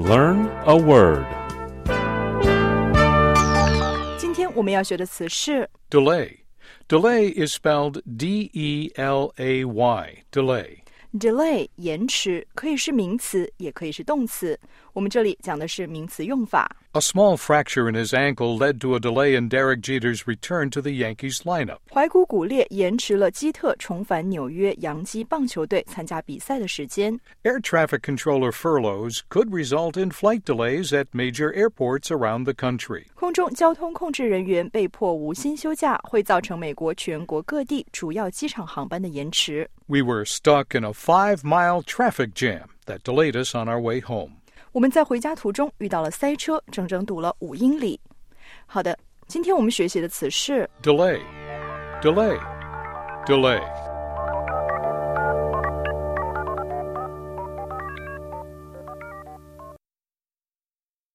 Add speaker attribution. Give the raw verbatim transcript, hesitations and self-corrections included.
Speaker 1: Learn a word.
Speaker 2: 今天我们要学的词是
Speaker 3: Delay. Delay is spelled D E L A Y. Delay.
Speaker 2: delay 延迟，可以是名词，也可以是动词。我们这里讲的是名词用法。
Speaker 3: A small fracture in his ankle led to a delay in Derek Jeter's return to the Yankees lineup.
Speaker 2: 踝骨骨裂延迟了基特重返纽约洋基棒球队参加比赛的时间。
Speaker 3: Air traffic controller furloughs could result in flight delays at major airports around the country.
Speaker 2: 空中交通控制人员被迫无薪休假，会造成美国全国各地主要机场航班的延迟。
Speaker 3: We were stuck in a five-mile traffic jam that delayed us on our way home.
Speaker 2: 我们在回家途中遇到了塞车，整整堵了五英里。好的，今天我们学习的词是
Speaker 3: Delay. Delay. Delay.